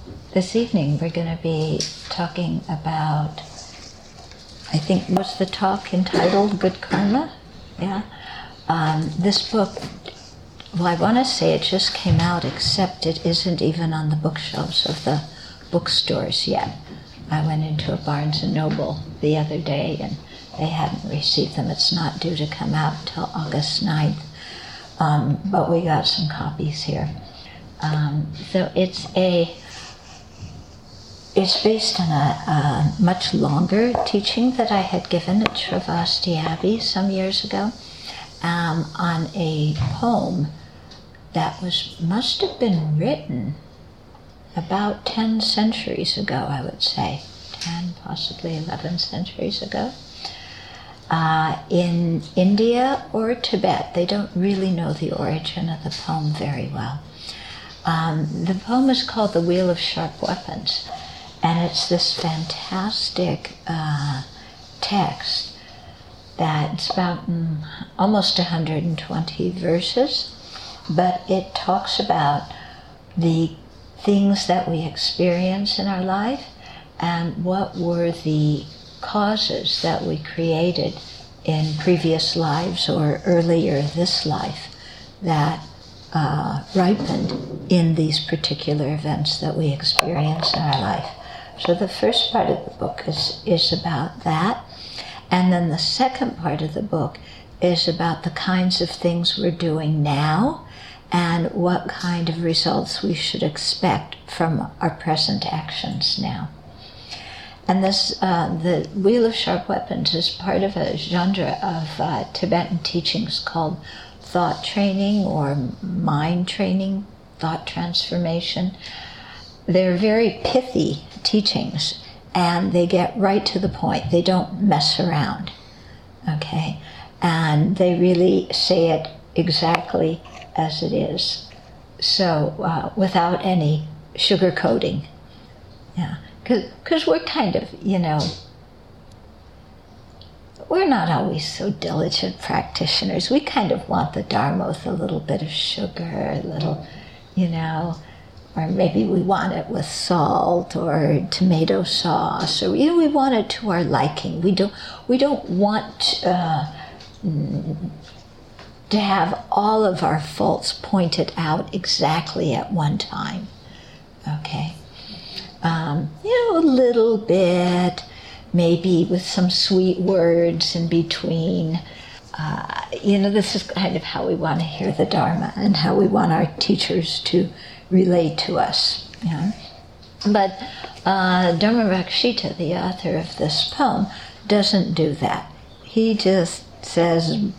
This evening we're going to be talking about, I think, what's the talk entitled? Good Karma? Yeah. This book, well, I want to say it just came out, except it isn't even on the bookshelves of the bookstores yet. I went into a Barnes & Noble the other day and they hadn't received them. It's not due to come out until August 9th, but we got some copies here. So it's based on a much longer teaching that I had given at Shravasti Abbey some years ago on a poem that must have been written about 10 centuries ago, I would say. 10, possibly 11 centuries ago. In India or Tibet. They don't really know the origin of the poem very well. The poem is called The Wheel of Sharp Weapons, and it's this fantastic text that's about almost 120 verses, but it talks about the things that we experience in our life and what were the causes that we created in previous lives or earlier this life that ripened in these particular events that we experience in our life. So the first part of the book is about that, and then the second part of the book is about the kinds of things we're doing now and what kind of results we should expect from our present actions now. And this, the Wheel of Sharp Weapons is part of a genre of Tibetan teachings called thought training or mind training, thought transformation. They're very pithy teachings, and they get right to the point. They don't mess around, okay? And they really say it exactly as it is, so without any sugarcoating. Yeah, because we're kind of, we're not always so diligent practitioners. We kind of want the Dharma with a little bit of sugar, a little, or maybe we want it with salt or tomato sauce, or we want it to our liking. We don't want to have all of our faults pointed out exactly at one time. Okay, a little bit, maybe with some sweet words in between. This is kind of how we want to hear the Dharma and how we want our teachers to relate to us. But Dharmarakshita, the author of this poem, doesn't do that. He just says,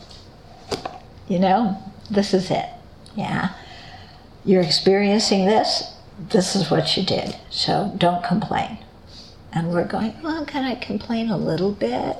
this is it. Yeah, you're experiencing this. This is what you did. So don't complain. And we're going, well, can I complain a little bit?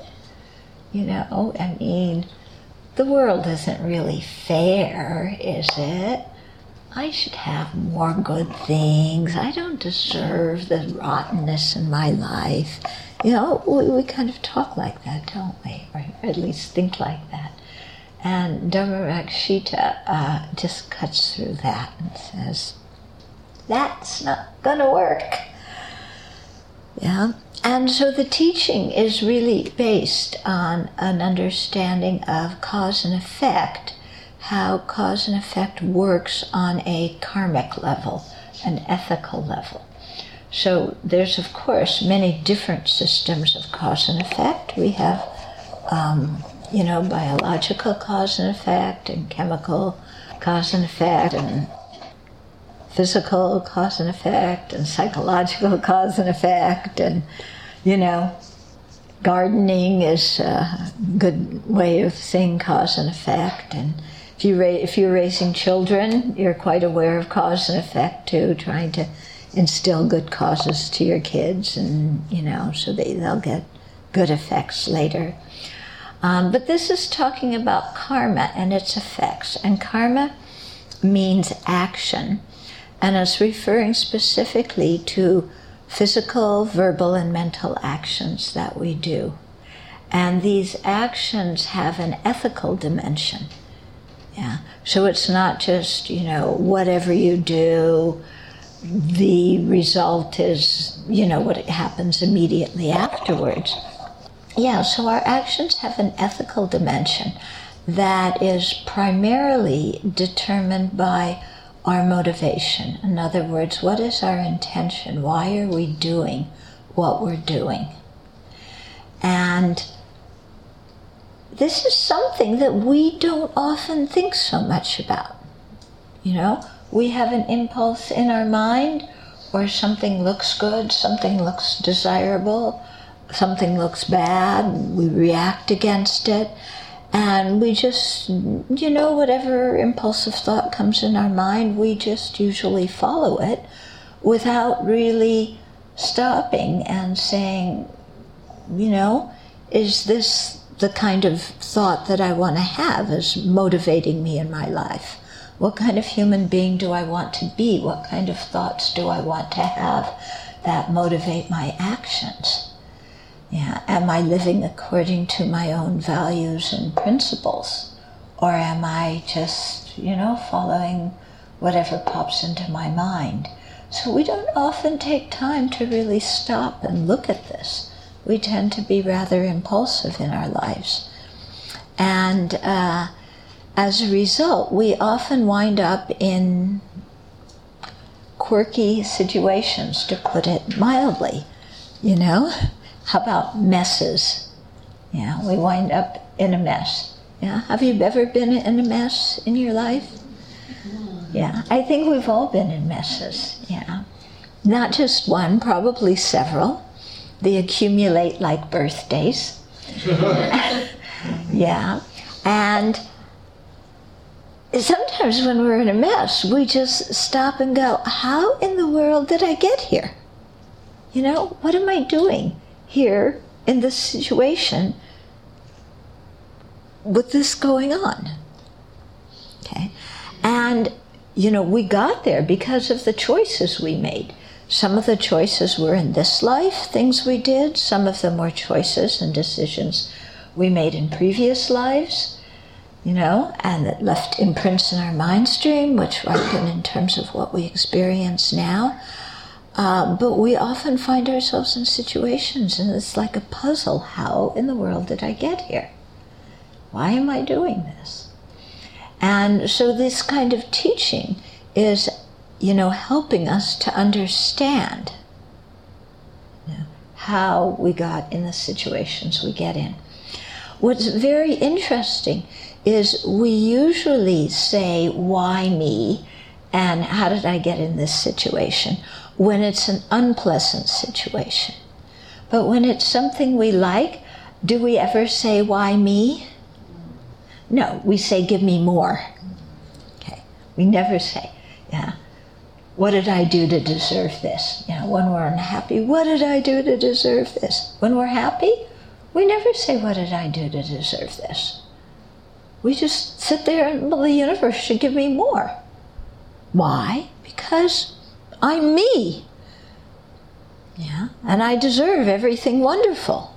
The world isn't really fair, is it? I should have more good things. I don't deserve the rottenness in my life. We kind of talk like that, don't we? Or at least think like that. And Dharmarakshita just cuts through that and says, that's not going to work. Yeah. And so the teaching is really based on an understanding of cause and effect, how cause and effect works on a karmic level, an ethical level. So there's, of course, many different systems of cause and effect. We have, biological cause and effect, and chemical cause and effect, and physical cause and effect, and psychological cause and effect, and gardening is a good way of seeing cause and effect. And if you're raising children, you're quite aware of cause and effect too, trying to instill good causes to your kids, and so they'll get good effects later. But this is talking about karma and its effects, and karma means action. And it's referring specifically to physical, verbal, and mental actions that we do. And these actions have an ethical dimension. Yeah. So it's not just, whatever you do, the result is, what happens immediately afterwards. Yeah, so our actions have an ethical dimension that is primarily determined by our motivation. In other words, what is our intention? Why are we doing what we're doing? And this is something that we don't often think so much about. We have an impulse in our mind, or something looks good, something looks desirable, something looks bad, we react against it, and we just, whatever impulsive thought comes in our mind, we just usually follow it without really stopping and saying, is this the kind of thought that I want to have as motivating me in my life? What kind of human being do I want to be? What kind of thoughts do I want to have that motivate my actions? Yeah, am I living according to my own values and principles? Or am I just, following whatever pops into my mind? So we don't often take time to really stop and look at this. We tend to be rather impulsive in our lives. And as a result, we often wind up in quirky situations, to put it mildly. How about messes? Yeah, we wind up in a mess. Yeah, have you ever been in a mess in your life? Yeah, I think we've all been in messes. Yeah, not just one, probably several. They accumulate like birthdays. Yeah, and sometimes when we're in a mess, we just stop and go, how in the world did I get here? What am I doing here in this situation with this going on? Okay. And, we got there because of the choices we made. Some of the choices were in this life, things we did. Some of them were choices and decisions we made in previous lives. And that left imprints in our mind stream, which ripen in terms of what we experience now. But we often find ourselves in situations, and it's like a puzzle. How in the world did I get here? Why am I doing this? And so this kind of teaching is, helping us to understand how we got in the situations we get in. What's very interesting is we usually say, why me, and how did I get in this situation, when it's an unpleasant situation. But when it's something we like, do we ever say, why me? No, we say, give me more. Okay, we never say, what did I do to deserve this? When we're unhappy, what did I do to deserve this? When we're happy, we never say, what did I do to deserve this? We just sit there and, the universe should give me more. Why? Because I'm me. Yeah, and I deserve everything wonderful.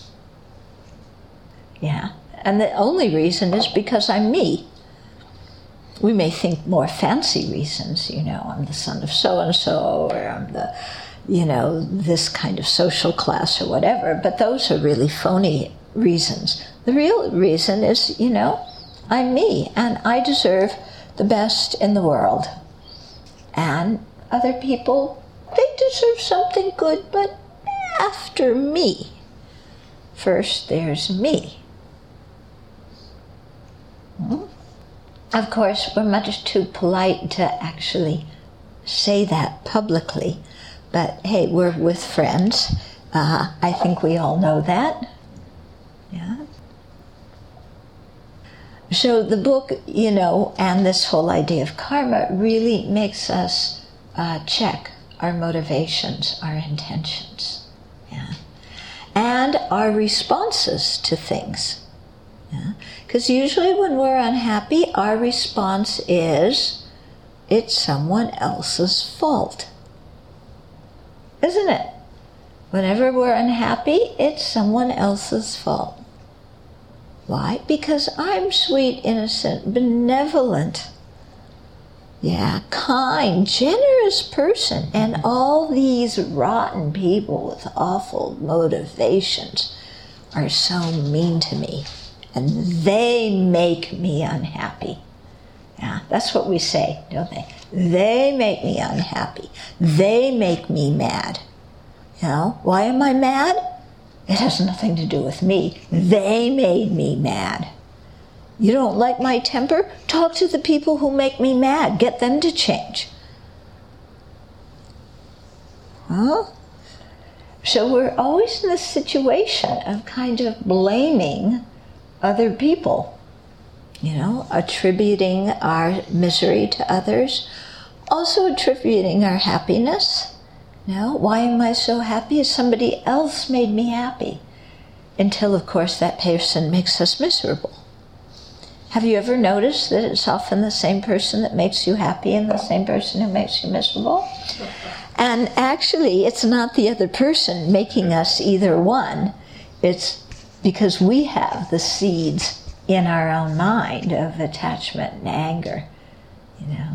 Yeah, and the only reason is because I'm me. We may think more fancy reasons, I'm the son of so-and-so, or I'm the, this kind of social class or whatever, but those are really phony reasons. The real reason is, I'm me, and I deserve the best in the world. And other people, they deserve something good, but after me. First, there's me. Of course, we're much too polite to actually say that publicly, but hey, we're with friends. I think we all know that. Yeah. So the book, and this whole idea of karma really makes us check our motivations, our intentions, and our responses to things. Because usually when we're unhappy, our response is, it's someone else's fault. Isn't it? Whenever we're unhappy, it's someone else's fault. Why? Because I'm sweet, innocent, benevolent. Yeah, kind, generous person. And all these rotten people with awful motivations are so mean to me. And they make me unhappy. Yeah, that's what we say, don't they? They make me unhappy. They make me mad. You know, why am I mad? It has nothing to do with me. They made me mad. You don't like my temper? Talk to the people who make me mad. Get them to change. Huh? So we're always in this situation of kind of blaming other people, you know, attributing our misery to others, also attributing our happiness. You know, why am I so happy? Somebody else made me happy. Until, of course, that person makes us miserable. Have you ever noticed that it's often the same person that makes you happy and the same person who makes you miserable? And actually, it's not the other person making us either one. It's because we have the seeds in our own mind of attachment and anger, you know.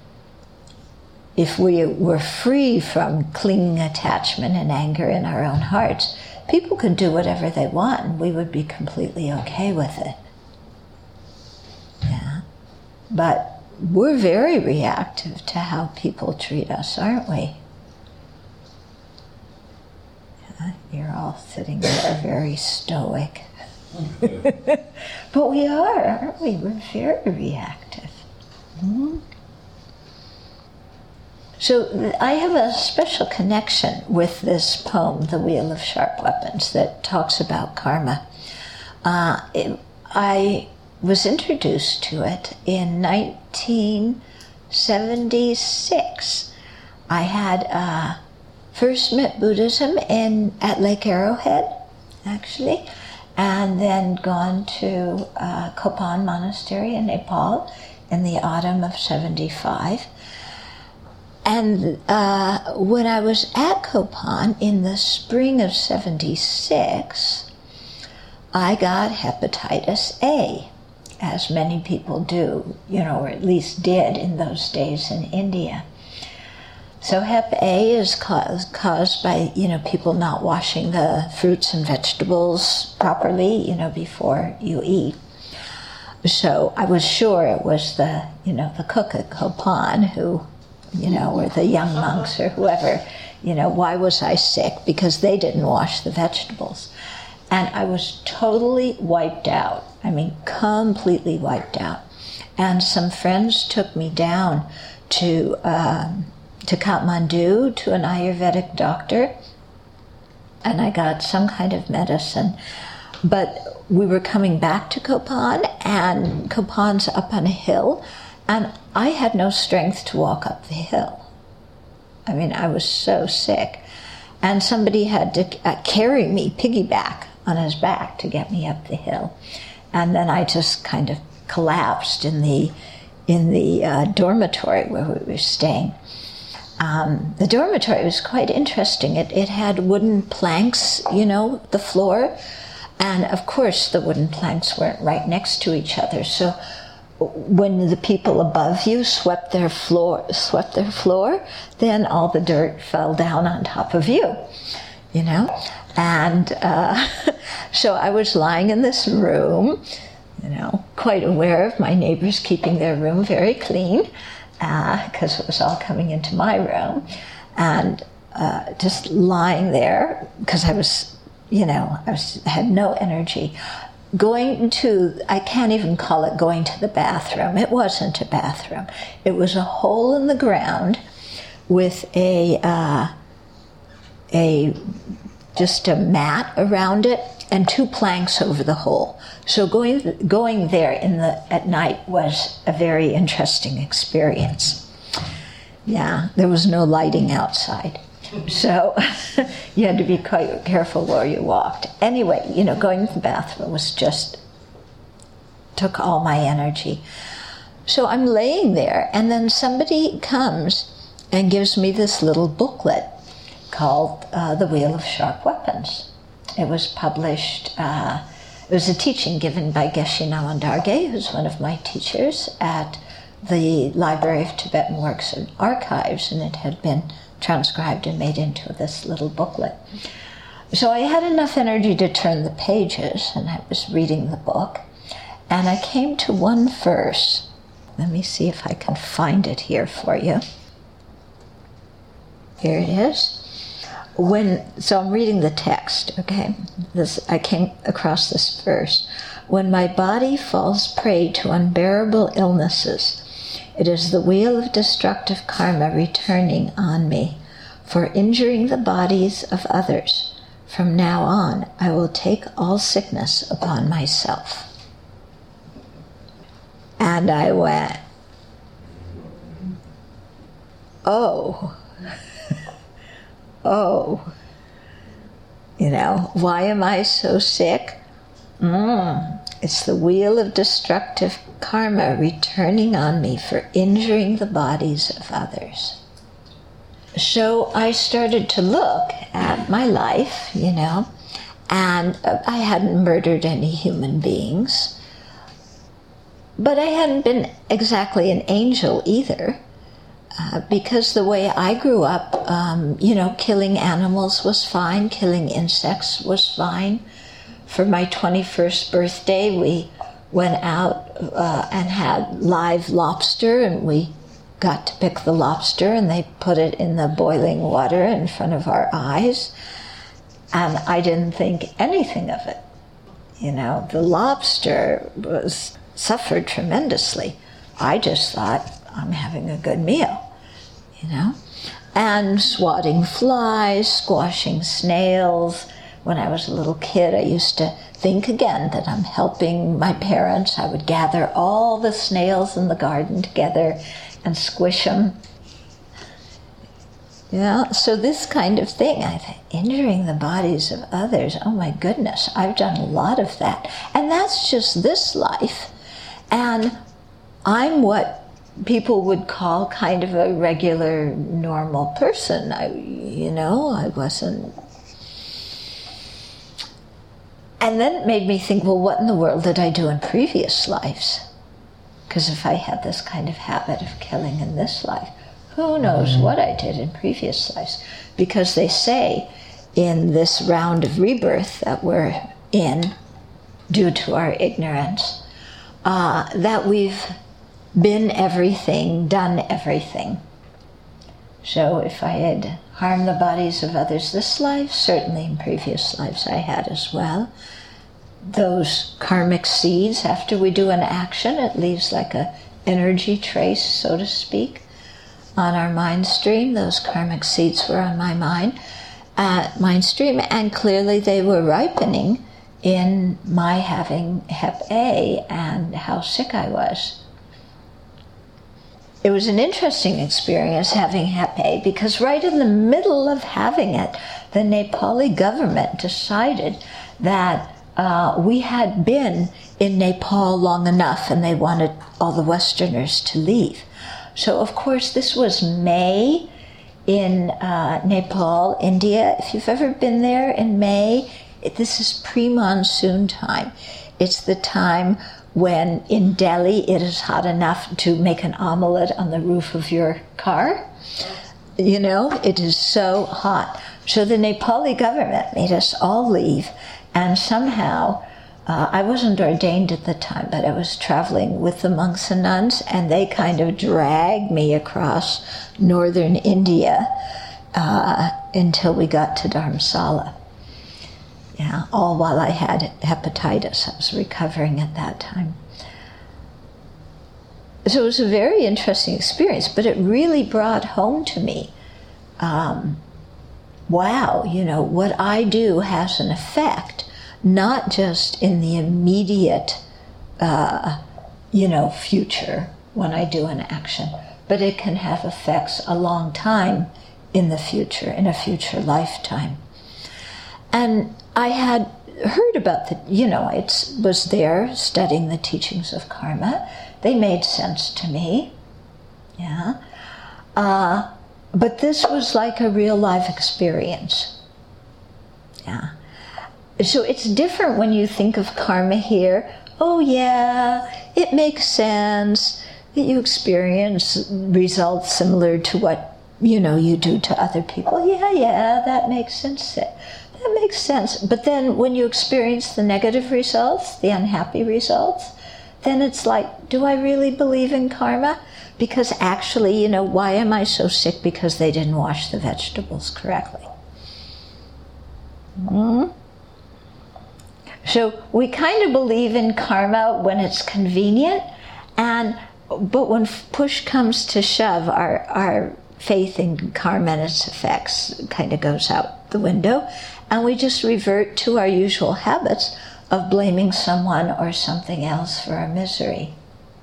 If we were free from clinging attachment and anger in our own hearts, people could do whatever they want and we would be completely okay with it. Yeah. But we're very reactive to how people treat us, aren't we? Yeah, you're all sitting there very stoic. But we are, aren't we? We're very reactive. Mm-hmm. So I have a special connection with this poem, The Wheel of Sharp Weapons, that talks about karma. I was introduced to it in 1976. I had first met Buddhism at Lake Arrowhead, actually, and then gone to Kopan Monastery in Nepal in the autumn of 75. And when I was at Kopan in the spring of 76, I got hepatitis A, as many people do, you know, or at least did in those days in India. So Hep A is caused by, you know, people not washing the fruits and vegetables properly, you know, before you eat. So I was sure it was the cook at Kopan who, you know, or the young monks or whoever, you know, why was I sick? Because they didn't wash the vegetables. And I was totally wiped out. I mean, completely wiped out. And some friends took me down to Kathmandu to an Ayurvedic doctor, and I got some kind of medicine. But we were coming back to Kopan, and Kopan's up on a hill, and I had no strength to walk up the hill. I mean, I was so sick. And somebody had to carry me piggyback on his back to get me up the hill. And then I just kind of collapsed in the dormitory where we were staying. The dormitory was quite interesting. It had wooden planks, you know, the floor. And of course the wooden planks weren't right next to each other. So when the people above you swept their floor, then all the dirt fell down on top of you, you know. And so I was lying in this room, you know, quite aware of my neighbors keeping their room very clean, because it was all coming into my room, and just lying there because I was, you know, had no energy. I can't even call it going to the bathroom. It wasn't a bathroom. It was a hole in the ground with just a mat around it and two planks over the hole. So going there at night was a very interesting experience. Yeah, there was no lighting outside. So you had to be quite careful where you walked. Anyway, you know, going to the bathroom took all my energy. So I'm laying there, and then somebody comes and gives me this little booklet called The Wheel of Sharp Weapons. It was published, it was a teaching given by Geshe Nalandar Ge, who's one of my teachers at the Library of Tibetan Works and Archives, and it had been transcribed and made into this little booklet. So I had enough energy to turn the pages, and I was reading the book, and I came to one verse. Let me see if I can find it here for you. Here it is. So I'm reading the text, okay? I came across this verse. When my body falls prey to unbearable illnesses, it is the wheel of destructive karma returning on me for injuring the bodies of others. From now on, I will take all sickness upon myself. And I went, oh, why am I so sick? It's the wheel of destructive karma returning on me for injuring the bodies of others. So I started to look at my life, and I hadn't murdered any human beings. But I hadn't been exactly an angel either, because the way I grew up, killing animals was fine, killing insects was fine. For my 21st birthday, we went out and had live lobster, and we got to pick the lobster, and they put it in the boiling water in front of our eyes, and I didn't think anything of it. The lobster suffered tremendously. I just thought, I'm having a good meal, and swatting flies, squashing snails. When I was a little kid, I used to think again that I'm helping my parents. I would gather all the snails in the garden together and squish them. So this kind of thing, I think, injuring the bodies of others, oh my goodness, I've done a lot of that. And that's just this life. And I'm what people would call kind of a regular, normal person. I wasn't. And then it made me think, well, what in the world did I do in previous lives? Because if I had this kind of habit of killing in this life, who knows what I did in previous lives? Because they say in this round of rebirth that we're in, due to our ignorance, that we've been everything, done everything. So if I had harmed the bodies of others this life, certainly in previous lives I had as well. Those karmic seeds, after we do an action, it leaves like a energy trace, so to speak, on our mind stream. Those karmic seeds were on my mind stream, and clearly they were ripening in my having Hep A and how sick I was. It was an interesting experience having Hep A, because right in the middle of having it, the Nepali government decided that we had been in Nepal long enough and they wanted all the Westerners to leave. So of course this was May in Nepal, India. If you've ever been there in May, this is pre-monsoon time. It's the time when in Delhi it is hot enough to make an omelette on the roof of your car. It is so hot. So the Nepali government made us all leave, and somehow, I wasn't ordained at the time, but I was traveling with the monks and nuns, and they kind of dragged me across northern India until we got to Dharamsala. All while I had hepatitis. I was recovering at that time. So it was a very interesting experience, but it really brought home to me, wow, what I do has an effect, not just in the immediate, future when I do an action, but it can have effects a long time in the future, in a future lifetime. And I had heard about I was there studying the teachings of karma. They made sense to me, but this was like a real life experience, So it's different when you think of karma here. Oh yeah, it makes sense. that you experience results similar to what, you do to other people. Yeah, that makes sense. That makes sense. But then when you experience the negative results, the unhappy results, then it's like, do I really believe in karma? Because actually, why am I so sick? Because they didn't wash the vegetables correctly. So we kind of believe in karma when it's convenient, but when push comes to shove, our faith in karma and its effects kind of goes out the window, and we just revert to our usual habits of blaming someone or something else for our misery.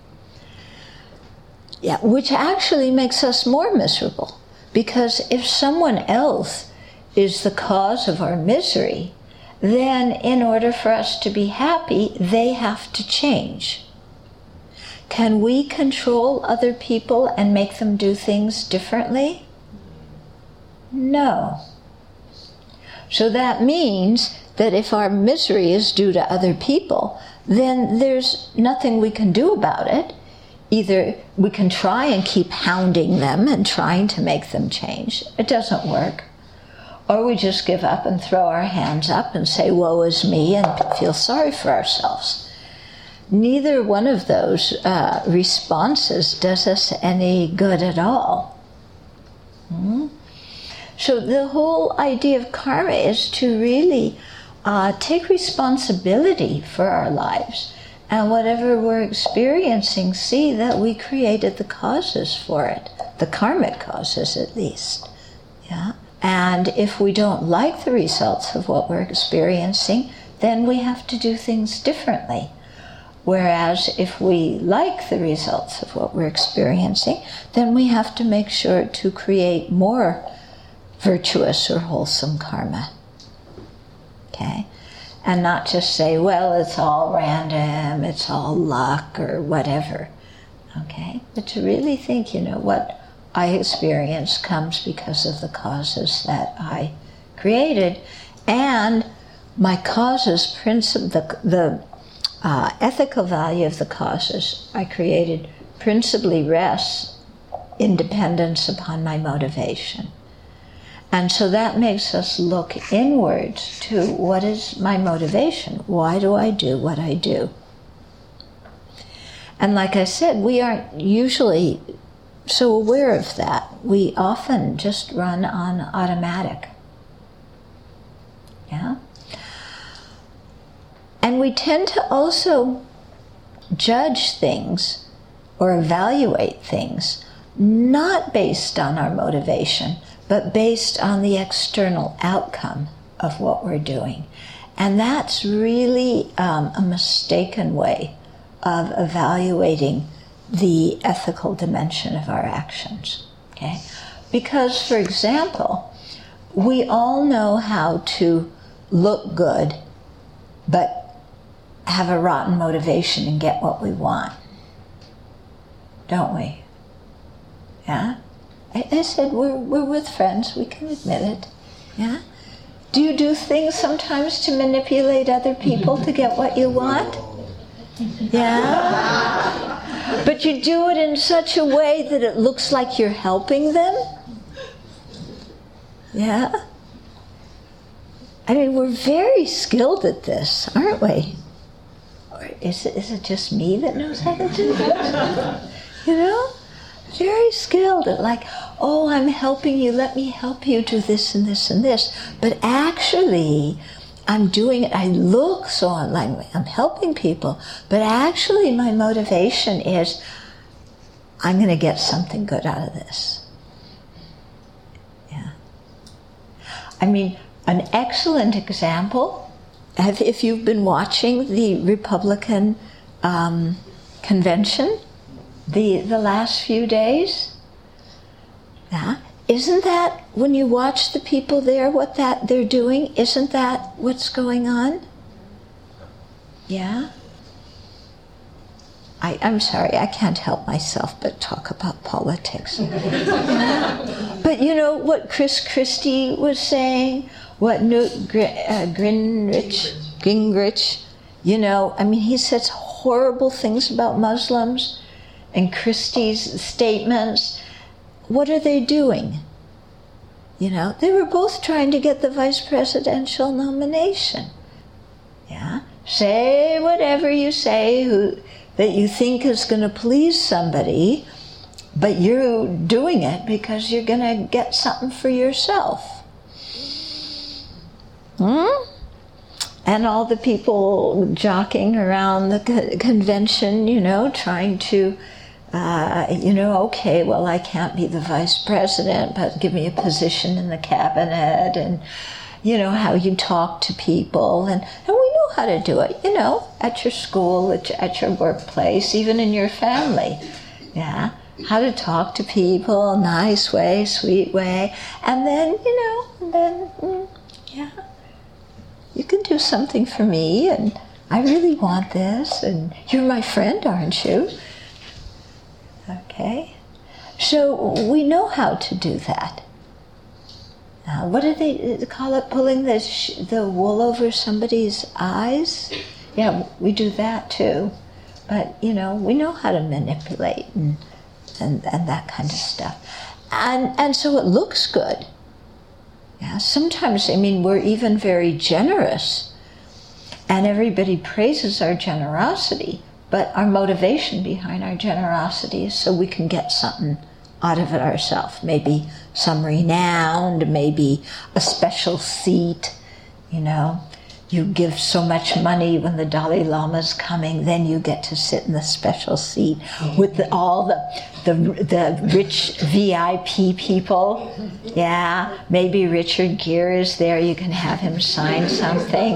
Yeah, which actually makes us more miserable, because if someone else is the cause of our misery, then in order for us to be happy, they have to change. Can we control other people and make them do things differently? No. So that means that if our misery is due to other people, then there's nothing we can do about it. Either we can try and keep hounding them and trying to make them change. It doesn't work. Or we just give up and throw our hands up and say, woe is me, and feel sorry for ourselves. Neither one of those responses does us any good at all. So the whole idea of karma is to really take responsibility for our lives. And whatever we're experiencing, see that we created the causes for it, the karmic causes at least. Yeah. And if we don't like the results of what we're experiencing, then we have to do things differently. Whereas if we like the results of what we're experiencing, then we have to make sure to create more virtuous or wholesome karma. Okay? And not just say, well, it's all random, it's all luck or whatever. Okay? But to really think, what I experience comes because of the causes that I created, and my causes, the ethical value of the causes I created principally rests in dependence upon my motivation. And so that makes us look inwards to what is my motivation? Why do I do what I do? And like I said, we aren't usually so aware of that. We often just run on automatic. Yeah? And we tend to also judge things or evaluate things not based on our motivation, but based on the external outcome of what we're doing. And that's really a mistaken way of evaluating the ethical dimension of our actions. Okay? Because, for example, we all know how to look good, but have a rotten motivation and get what we want. Don't we? Yeah? I said we're with friends, we can admit it. Yeah? Do you do things sometimes to manipulate other people to get what you want? Yeah? But you do it in such a way that it looks like you're helping them? Yeah? I mean, we're very skilled at this, aren't we? Or is it just me that knows how to do this? You know? Very skilled at like, oh, I'm helping you, let me help you do this and this and this. But actually, I'm doing it, I look so like I'm helping people, but actually my motivation is, I'm going to get something good out of this. Yeah. I mean, an excellent example, if you've been watching the Republican convention, the last few days, yeah, isn't that, when you watch the people there, what that they're doing, isn't that what's going on? Yeah? I'm sorry, I can't help myself but talk about politics. Yeah? But you know what Chris Christie was saying, what Newt Gingrich, you know, I mean, he says horrible things about Muslims, and Christie's statements, what are they doing? You know, they were both trying to get the vice presidential nomination. Yeah? Say whatever you say that you think is going to please somebody, but you're doing it because you're going to get something for yourself. And all the people jockeying around the convention, you know, trying to, okay, well, I can't be the vice president, but give me a position in the cabinet, and, you know, how you talk to people. And we know how to do it, you know, at your school, at your workplace, even in your family. Yeah, how to talk to people, nice way, sweet way. And then, you can do something for me, and I really want this, and you're my friend, aren't you? Okay, so we know how to do that. What do they call it? Pulling the wool over somebody's eyes? Yeah, we do that too. But, you know, we know how to manipulate and that kind of stuff. And so it looks good. Yeah, sometimes, I mean, we're even very generous, and everybody praises our generosity, but our motivation behind our generosity is so we can get something out of it ourselves. Maybe some renown, maybe a special seat, you know. You give so much money when the Dalai Lama's coming, then you get to sit in the special seat with all the rich VIP people. Yeah, maybe Richard Gere is there. You can have him sign something.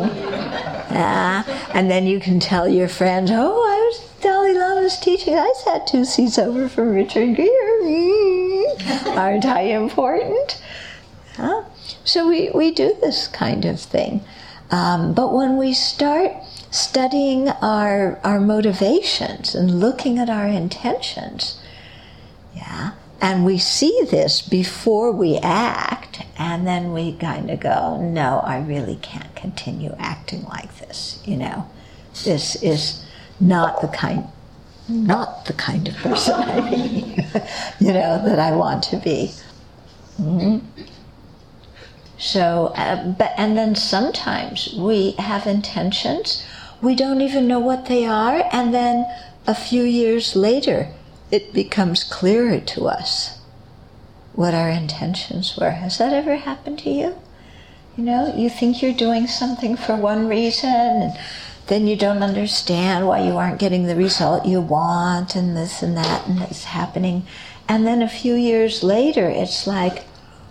And then you can tell your friends, I was Dalai Lama's teaching. I sat 2 seats over from Richard Gere. Aren't I important? Huh? So we do this kind of thing. But when we start studying our motivations and looking at our intentions, yeah, and we see this before we act, and then we kind of go, no, I really can't continue acting like this, you know. This is not the kind of person I mean, you know, that I want to be. Mm-hmm. So, and then sometimes we have intentions, we don't even know what they are, and then a few years later, it becomes clearer to us what our intentions were. Has that ever happened to you? You know, you think you're doing something for one reason, and then you don't understand why you aren't getting the result you want, and this and that, and it's happening. And then a few years later, it's like,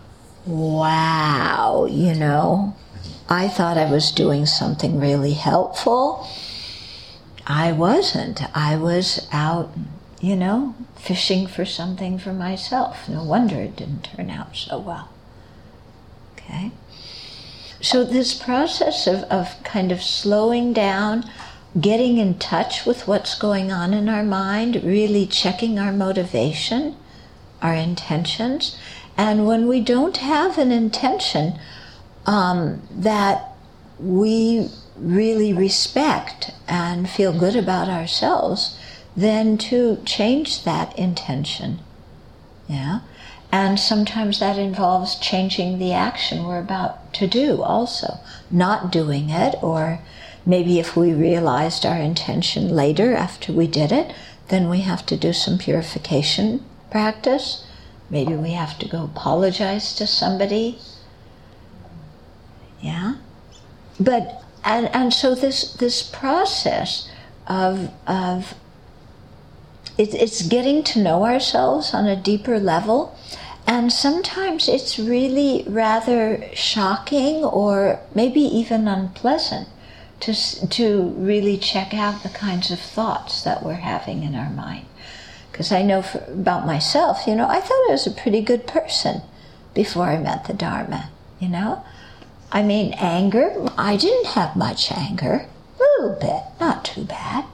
wow, you know, I thought I was doing something really helpful. I wasn't. I was out, you know, fishing for something for myself. No wonder it didn't turn out so well. Okay? So this process of kind of slowing down, getting in touch with what's going on in our mind, really checking our motivation, our intentions. And when we don't have an intention that we really respect and feel good about ourselves, then to change that intention. Yeah? And sometimes that involves changing the action we're about to do also. Not doing it, or maybe if we realized our intention later after we did it, then we have to do some purification practice. Maybe we have to go apologize to somebody. Yeah? But, and so this process of it's getting to know ourselves on a deeper level, and sometimes it's really rather shocking or maybe even unpleasant to really check out the kinds of thoughts that we're having in our mind. Because I know about myself, you know, I thought I was a pretty good person before I met the Dharma, you know. I mean, anger, I didn't have much anger. A little bit, not too bad.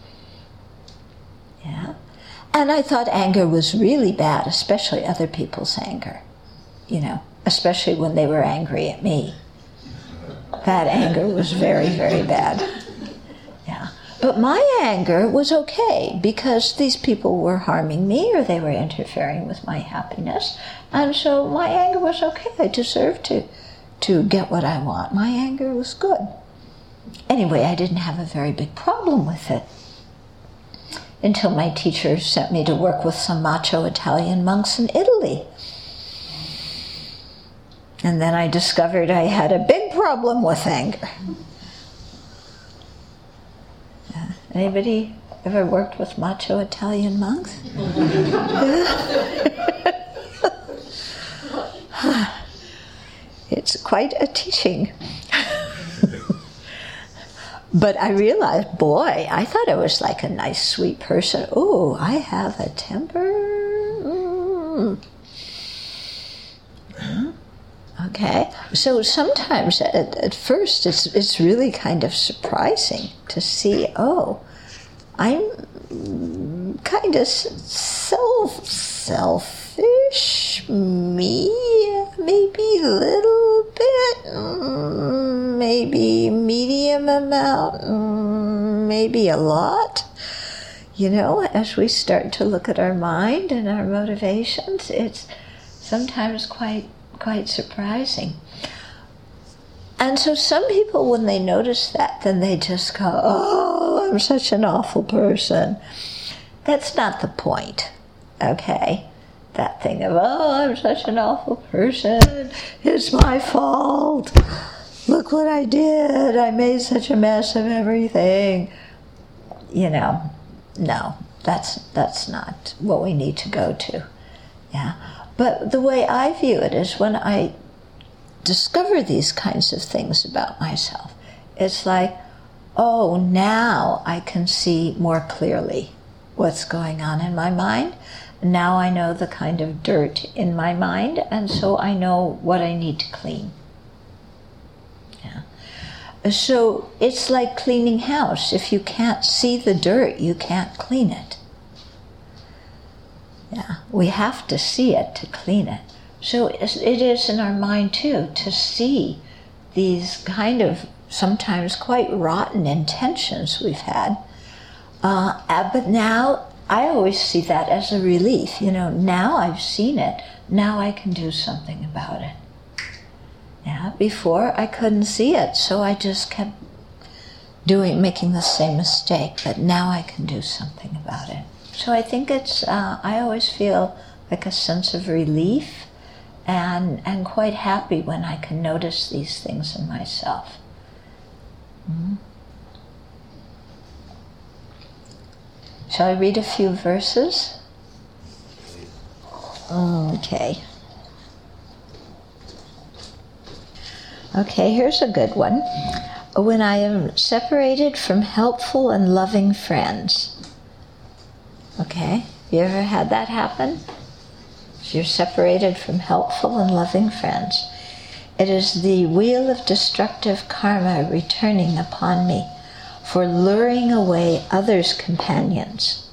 Yeah. And I thought anger was really bad, especially other people's anger, you know, especially when they were angry at me. That anger was very, very bad. Yeah. But my anger was okay because these people were harming me or they were interfering with my happiness. And so my anger was okay. I deserved to get what I want. My anger was good. Anyway, I didn't have a very big problem with it until my teacher sent me to work with some macho Italian monks in Italy. And then I discovered I had a big problem with anger. Anybody ever worked with macho Italian monks? It's quite a teaching. But I realized, boy, I thought I was like a nice, sweet person. Oh, I have a temper. Okay, so sometimes at first it's really kind of surprising to see, oh, I'm kind of selfish, me, maybe a little bit, maybe medium amount, maybe a lot. You know, as we start to look at our mind and our motivations, it's sometimes quite surprising. And so some people, when they notice that, then they just go, oh, I'm such an awful person. That's not the point, okay? That thing of, oh, I'm such an awful person. It's my fault. Look what I did. I made such a mess of everything. You know, no, that's not what we need to go to. Yeah. But the way I view it is when I discover these kinds of things about myself, it's like, oh, now I can see more clearly what's going on in my mind. Now I know the kind of dirt in my mind, and so I know what I need to clean. Yeah. So it's like cleaning house. If you can't see the dirt, you can't clean it. Yeah, we have to see it to clean it. So it is in our mind too, to see these kind of sometimes quite rotten intentions we've had. But now I always see that as a relief. You know, now I've seen it, now I can do something about it. Yeah, before I couldn't see it, so I just kept making the same mistake, but now I can do something about it. So I think it's, I always feel like a sense of relief and quite happy when I can notice these things in myself. Mm-hmm. Shall I read a few verses? Okay. Okay, here's a good one. When I am separated from helpful and loving friends. Okay, you ever had that happen? You're separated from helpful and loving friends. It is the wheel of destructive karma returning upon me for luring away others' companions.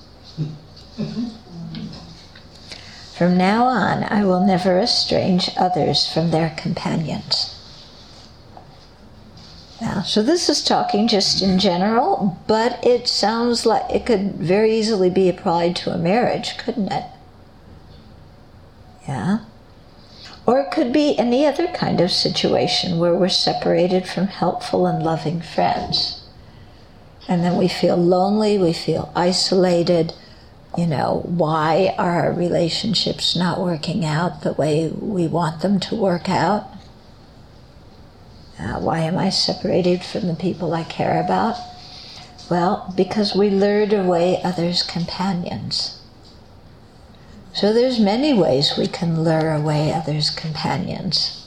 From now on, I will never estrange others from their companions. Now, so this is talking just in general, but it sounds like it could very easily be applied to a marriage, couldn't it? Yeah. Or it could be any other kind of situation where we're separated from helpful and loving friends. And then we feel lonely, we feel isolated. You know, why are our relationships not working out the way we want them to work out? Why am I separated from the people I care about? Well, because we lured away others' companions. So there's many ways we can lure away others' companions.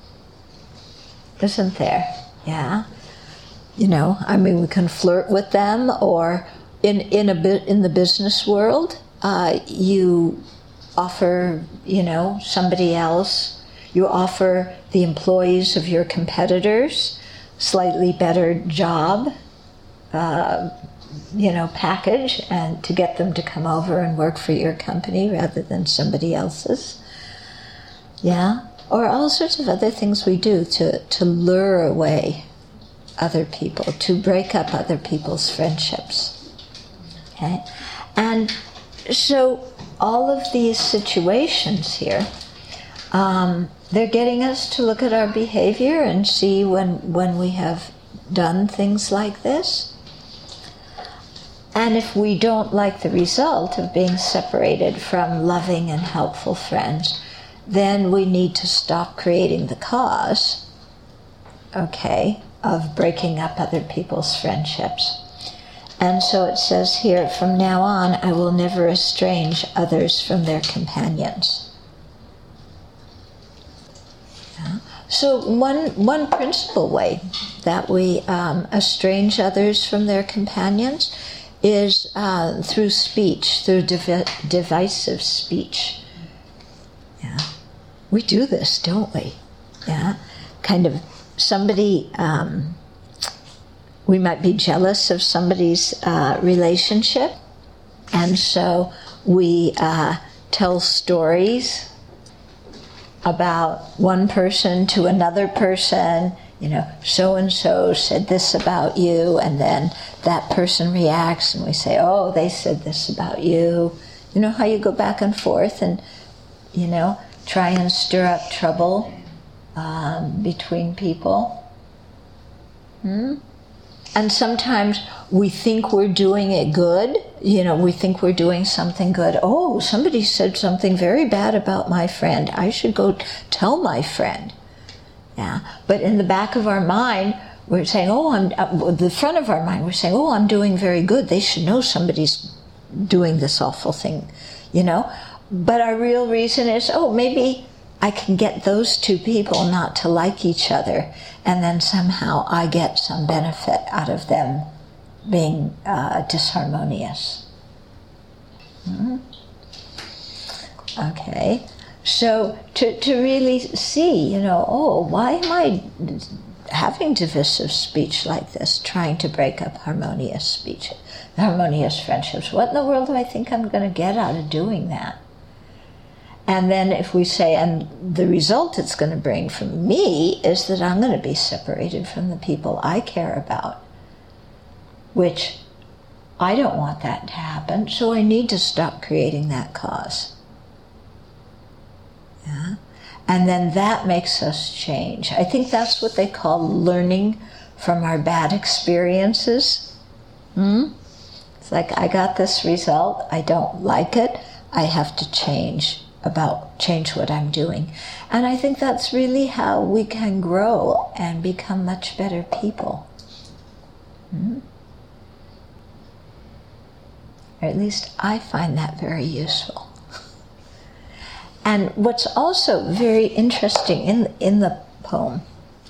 Isn't there? Yeah. You know, I mean, we can flirt with them, or in the business world, you offer, you know, somebody else. You offer the employees of your competitors slightly better job, package, and to get them to come over and work for your company rather than somebody else's. Yeah, or all sorts of other things we do to lure away other people, to break up other people's friendships. Okay? And so all of these situations here, they're getting us to look at our behavior and see when we have done things like this. And if we don't like the result of being separated from loving and helpful friends, then we need to stop creating the cause, okay, of breaking up other people's friendships. And so it says here, from now on, I will never estrange others from their companions. Yeah. So one principal way that we estrange others from their companions is through speech, through divisive speech. Yeah, we do this, don't we? Yeah, kind of somebody. We might be jealous of somebody's relationship, and so we tell stories about one person to another person. You know, so-and-so said this about you, and then that person reacts, and we say, oh, they said this about you. You know how you go back and forth and, you know, try and stir up trouble between people? And sometimes we think we're doing it good. You know, we think we're doing something good. Oh, somebody said something very bad about my friend. I should go tell my friend. Yeah, but in the back of our mind, we're saying, the front of our mind, we're saying, oh, I'm doing very good. They should know somebody's doing this awful thing, you know. But our real reason is, oh, maybe I can get those two people not to like each other, and then somehow I get some benefit out of them being disharmonious. Okay. So to really see, you know, oh, why am I having divisive speech like this, trying to break up harmonious speech, harmonious friendships? What in the world do I think I'm going to get out of doing that? And then if we say, and the result it's going to bring for me is that I'm going to be separated from the people I care about, which I don't want that to happen, so I need to stop creating that cause. Yeah. And then that makes us change. I think that's what they call learning from our bad experiences. It's like, I got this result, I don't like it, I have to change what I'm doing. And I think that's really how we can grow and become much better people. Or at least I find that very useful. And what's also very interesting in the poem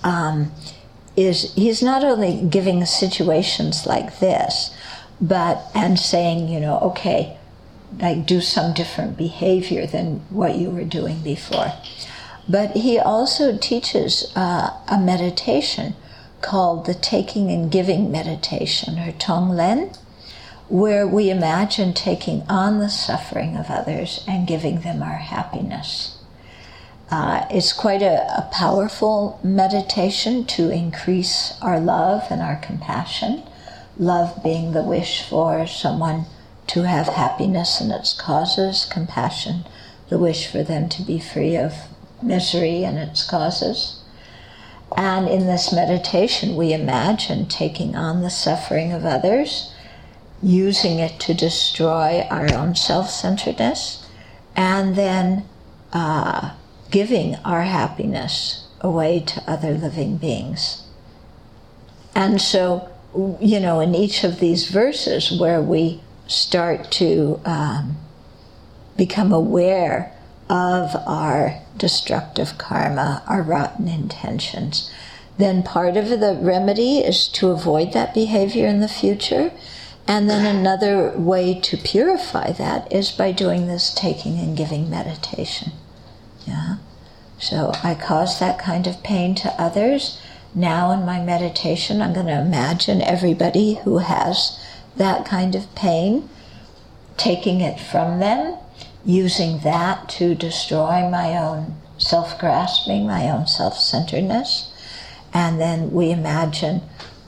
is he's not only giving situations like this, and saying, you know, okay, like do some different behavior than what you were doing before. But he also teaches a meditation called the Taking and Giving meditation, or Tonglen, where we imagine taking on the suffering of others and giving them our happiness. It's quite a powerful meditation to increase our love and our compassion, love being the wish for someone to have happiness and its causes, compassion, the wish for them to be free of misery and its causes. And in this meditation, we imagine taking on the suffering of others, using it to destroy our own self-centeredness, and then giving our happiness away to other living beings. And so, you know, in each of these verses where we start to become aware of our destructive karma, our rotten intentions, then part of the remedy is to avoid that behavior in the future. And then another way to purify that is by doing this taking and giving meditation. Yeah. So I cause that kind of pain to others. Now in my meditation, I'm going to imagine everybody who has that kind of pain, taking it from them, using that to destroy my own self-grasping, my own self-centeredness. And then we imagine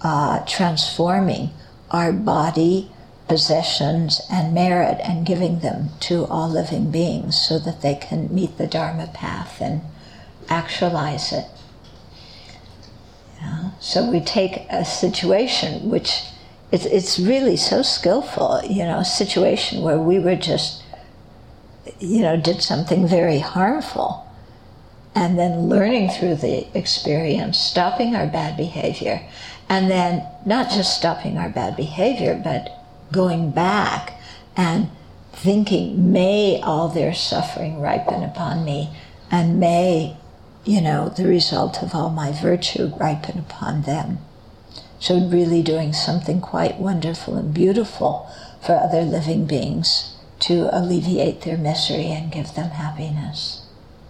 transforming our body, possessions, and merit and giving them to all living beings so that they can meet the Dharma path and actualize it. Yeah. So we take a situation which it's really so skillful, a situation where we were just, did something very harmful, and then learning through the experience, stopping our bad behavior, and then not just stopping our bad behavior, but going back and thinking, may all their suffering ripen upon me, and may, the result of all my virtue ripen upon them. So really doing something quite wonderful and beautiful for other living beings to alleviate their misery and give them happiness.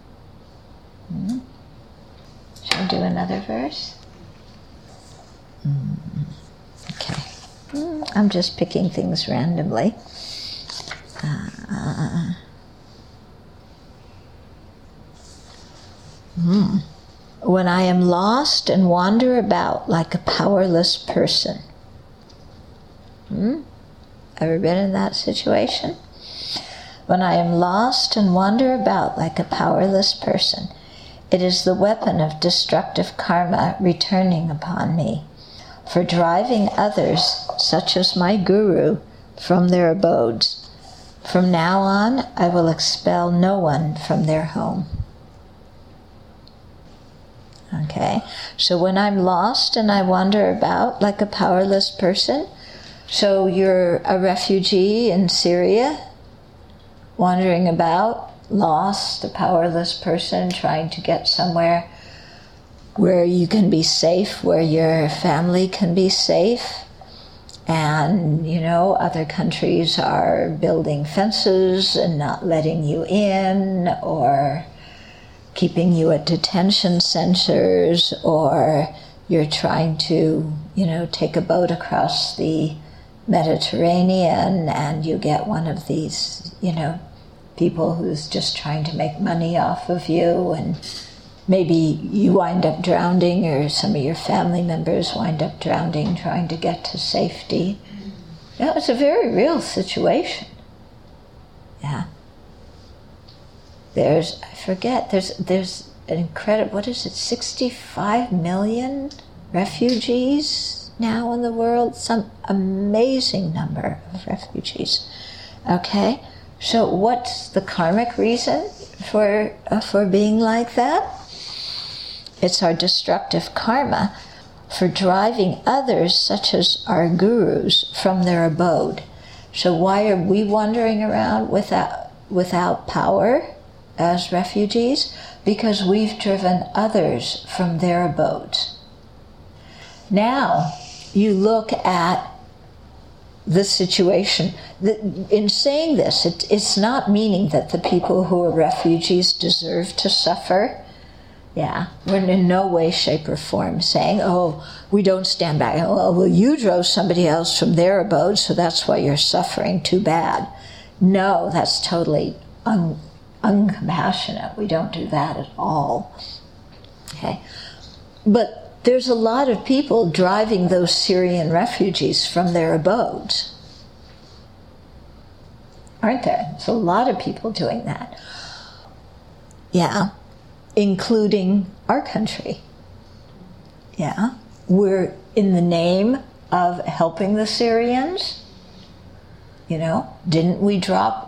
Shall I do another verse? Okay. I'm just picking things randomly. When I am lost and wander about like a powerless person. Ever been in that situation? When I am lost and wander about like a powerless person, it is the weapon of destructive karma returning upon me, for driving others, such as my guru, from their abodes. From now on, I will expel no one from their home. Okay, so when I'm lost and I wander about like a powerless person, so you're a refugee in Syria, wandering about, lost, a powerless person, trying to get somewhere where you can be safe, where your family can be safe, and, other countries are building fences and not letting you in, or keeping you at detention centers, or you're trying to, take a boat across the Mediterranean and you get one of these, people who's just trying to make money off of you, and maybe you wind up drowning, or some of your family members wind up drowning trying to get to safety. Yeah, it's a very real situation. Yeah. There's an incredible, 65 million refugees now in the world? Some amazing number of refugees. Okay? So what's the karmic reason for being like that? It's our destructive karma for driving others, such as our gurus, from their abode. So why are we wandering around without power as refugees? Because we've driven others from their abodes. Now, you look at the situation. In saying this, it's not meaning that the people who are refugees deserve to suffer. Yeah, we're in no way, shape, or form saying, we don't stand back. Well, you drove somebody else from their abode, so that's why you're suffering. Too bad. No, that's totally uncompassionate. We don't do that at all. Okay, but there's a lot of people driving those Syrian refugees from their abodes, aren't there? There's a lot of people doing that. Yeah, including our country. Yeah, we're in the name of helping the Syrians. Didn't we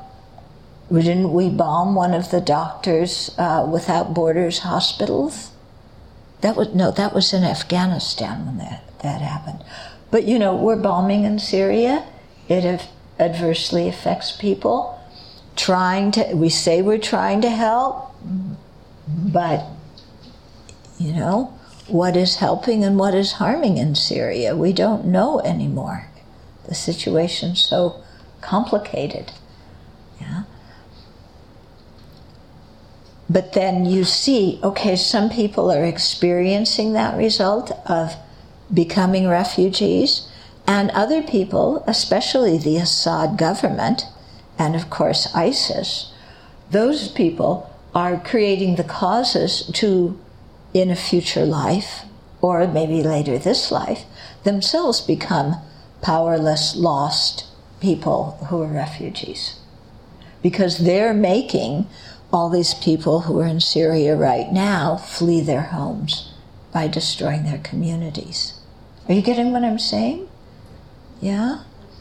bomb one of the Doctors Without Borders hospitals? That was in Afghanistan when that happened. But we're bombing in Syria. It adversely affects people. We say we're trying to help, but what is helping and what is harming in Syria? We don't know anymore. The situation's so complicated. Yeah. But then you see, some people are experiencing that result of becoming refugees, and other people, especially the Assad government, and of course ISIS, those people are creating the causes to, in a future life, or maybe later this life, themselves become powerless, lost people who are refugees. Because they're making all these people who are in Syria right now flee their homes by destroying their communities. Are you getting what I'm saying? Yeah?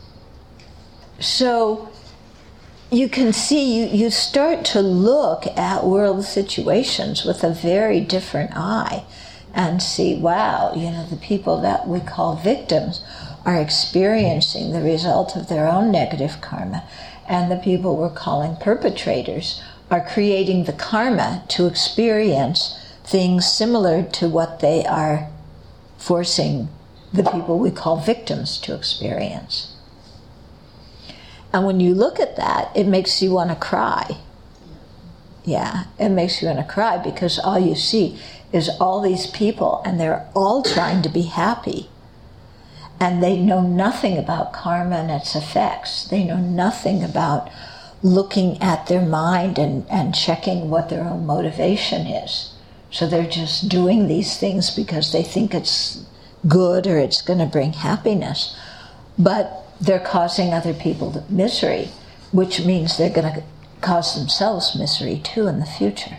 So you can see, you start to look at world situations with a very different eye and see, wow, the people that we call victims are experiencing the result of their own negative karma, and the people we're calling perpetrators are creating the karma to experience things similar to what they are forcing the people we call victims to experience. And when you look at that, it makes you want to cry. Yeah, it makes you want to cry because all you see is all these people and they're all trying to be happy. And they know nothing about karma and its effects. They know nothing about looking at their mind and checking what their own motivation is. So they're just doing these things because they think it's good or it's going to bring happiness. But they're causing other people misery, which means they're going to cause themselves misery too in the future.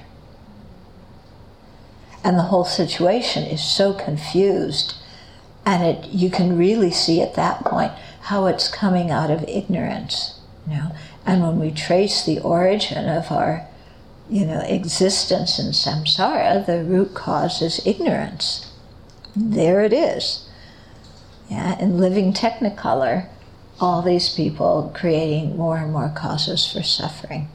And the whole situation is so confused, and you can really see at that point how it's coming out of ignorance, And when we trace the origin of our, existence in samsara, the root cause is ignorance. There it is. Yeah, in living technicolor, all these people creating more and more causes for suffering.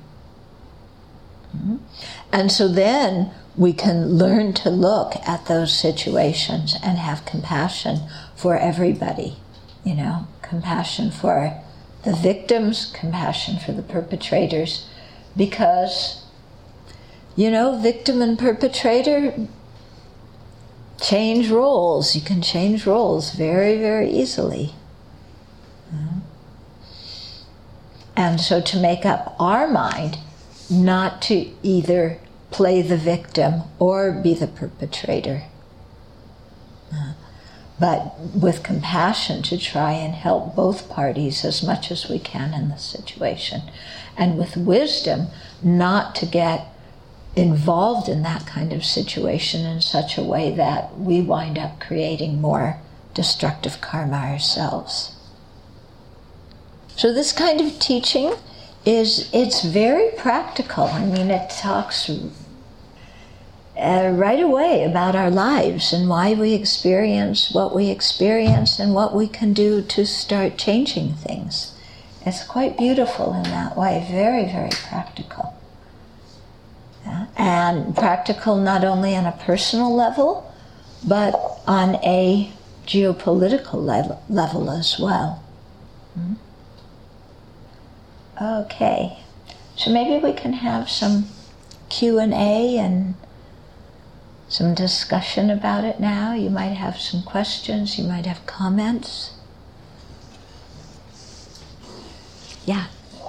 And so then we can learn to look at those situations and have compassion for everybody, compassion for the victims, compassion for the perpetrators, because, victim and perpetrator change roles. You can change roles very, very easily. And so to make up our mind not to either play the victim or be the perpetrator, but with compassion to try and help both parties as much as we can in the situation. And with wisdom, not to get involved in that kind of situation in such a way that we wind up creating more destructive karma ourselves. So this kind of teaching it's very practical. I mean, it talks right away about our lives and why we experience what we experience and what we can do to start changing things. It's quite beautiful in that way, very, very practical. Yeah. And practical not only on a personal level, but on a geopolitical level as well. Okay, so maybe we can have some Q&A and some discussion about it now. You might have some questions, you might have comments. Yeah.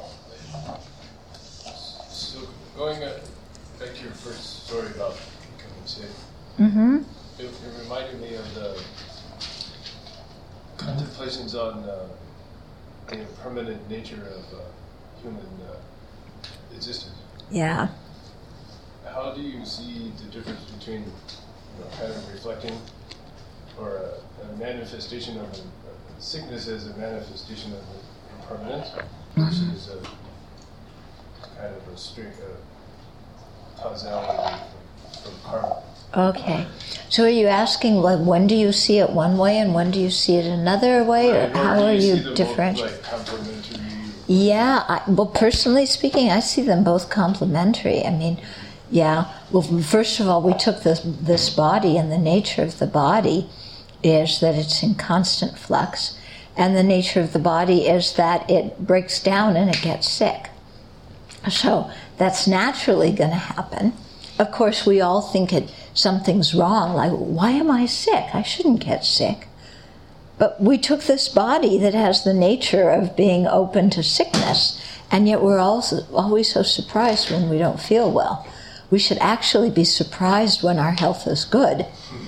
So going back to your first story about becoming sick, it reminded me of the contemplations on the permanent nature of human existence. Yeah. How do you see the difference between kind of reflecting or a manifestation of a sickness as a manifestation of impermanence versus a kind of a strict causality from karma? Okay. So are you asking, when do you see it one way and when do you see it another way? Or how are you differentiating? Like complementary? Yeah, well, personally speaking, I see them both complementary. I mean, yeah, well, first of all, we took this body, and the nature of the body is that it's in constant flux, and the nature of the body is that it breaks down and it gets sick. So that's naturally going to happen. Of course, we all think something's wrong, like, why am I sick? I shouldn't get sick. But we took this body that has the nature of being open to sickness, and yet we're also always so surprised when we don't feel well. We should actually be surprised when our health is good,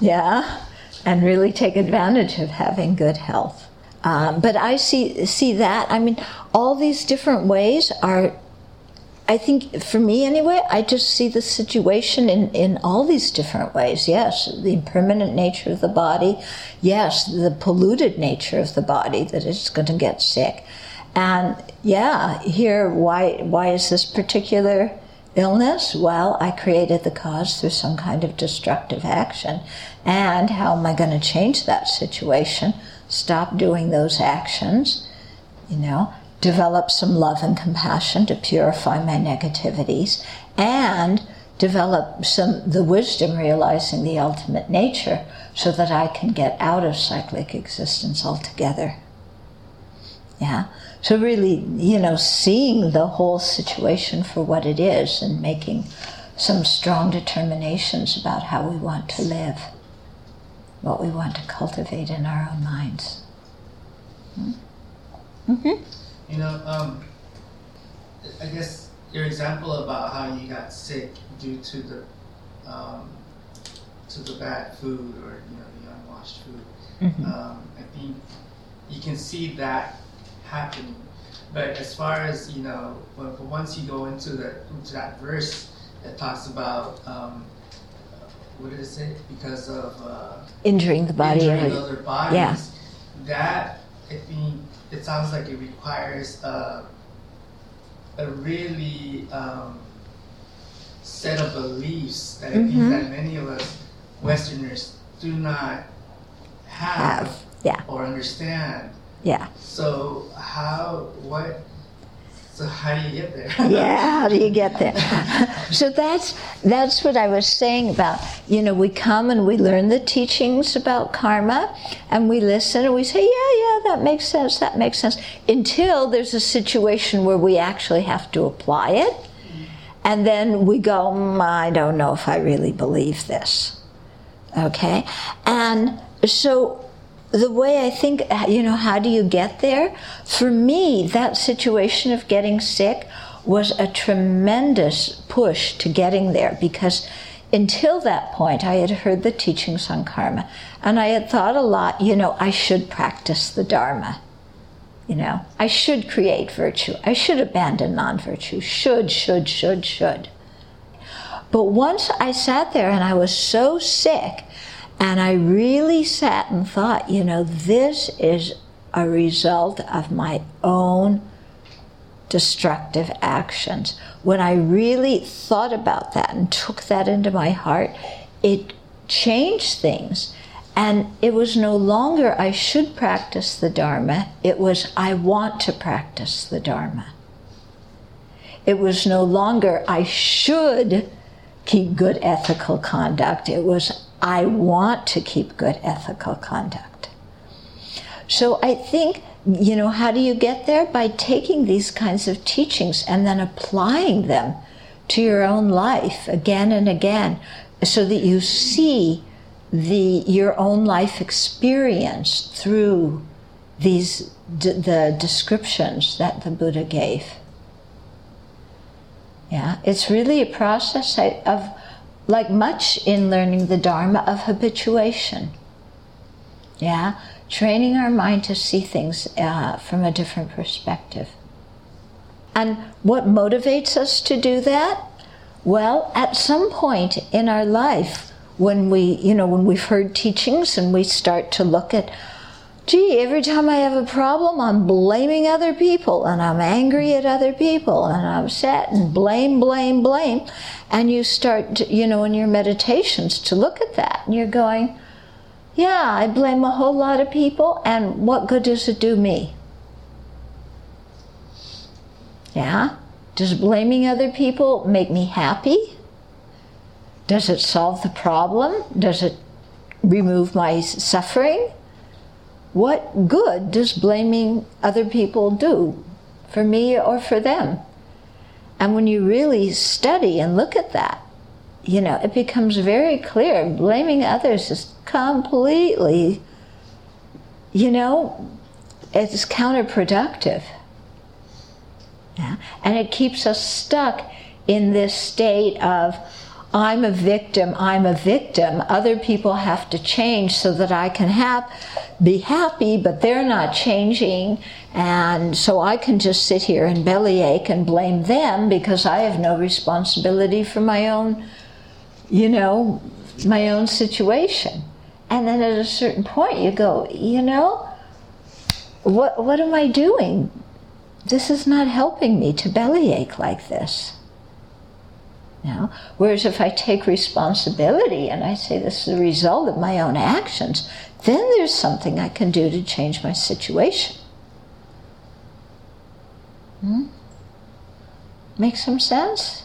Yeah, and really take advantage of having good health. But I see that. I mean, all these different ways are, I think, for me anyway, I just see the situation in all these different ways. Yes, the impermanent nature of the body. Yes, the polluted nature of the body, that it's going to get sick. And yeah, here, why is this particular illness? Well, I created the cause through some kind of destructive action. And how am I going to change that situation? Stop doing those actions, develop some love and compassion to purify my negativities, and develop the wisdom realizing the ultimate nature so that I can get out of cyclic existence altogether. Yeah. So really, seeing the whole situation for what it is and making some strong determinations about how we want to live, what we want to cultivate in our own minds. Mm-hmm. I guess your example about how you got sick due to the bad food or the unwashed food. Mm-hmm. I think you can see that happening, but as far as once you go into that verse that talks about what did it say? Because of injuring the body, injuring other bodies. Yeah. That, I think, it sounds like it requires a really set of beliefs that I think that many of us Westerners do not have. Yeah. Or understand. Yeah. So how do you get there? Yeah, how do you get there? So that's what I was saying about, we come and we learn the teachings about karma, and we listen and we say, yeah, that makes sense, until there's a situation where we actually have to apply it, and then we go, I don't know if I really believe this. Okay? And so the way I think, how do you get there? For me, that situation of getting sick was a tremendous push to getting there, because until that point, I had heard the teachings on karma, and I had thought a lot, I should practice the Dharma. I should create virtue. I should abandon non-virtue. Should. But once I sat there and I was so sick, and I really sat and thought, this is a result of my own destructive actions. When I really thought about that and took that into my heart, it changed things. And it was no longer I should practice the Dharma, it was I want to practice the Dharma. It was no longer I should keep good ethical conduct, it was I want to keep good ethical conduct. So I think, how do you get there? By taking these kinds of teachings and then applying them to your own life again and again, so that you see your own life experience through the descriptions that the Buddha gave. Yeah, it's really a process of, like much in learning the Dharma, of habituation. Yeah, training our mind to see things from a different perspective. And what motivates us to do that? Well, at some point in our life, when we've heard teachings and we start to look at, every time I have a problem, I'm blaming other people, and I'm angry at other people, and I'm upset, and blame. And you start, in your meditations to look at that, and you're going, yeah, I blame a whole lot of people, and what good does it do me? Yeah? Does blaming other people make me happy? Does it solve the problem? Does it remove my suffering? What good does blaming other people do for me or for them? And when you really study and look at that, it becomes very clear. Blaming others is completely, it's counterproductive. Yeah? And it keeps us stuck in this state of, I'm a victim, other people have to change so that I can be happy, but they're not changing, and so I can just sit here and bellyache and blame them because I have no responsibility for my own, my own situation. And then at a certain point you go, what am I doing? This is not helping me to bellyache like this. Whereas if I take responsibility and I say this is the result of my own actions, then there's something I can do to change my situation. Make some sense?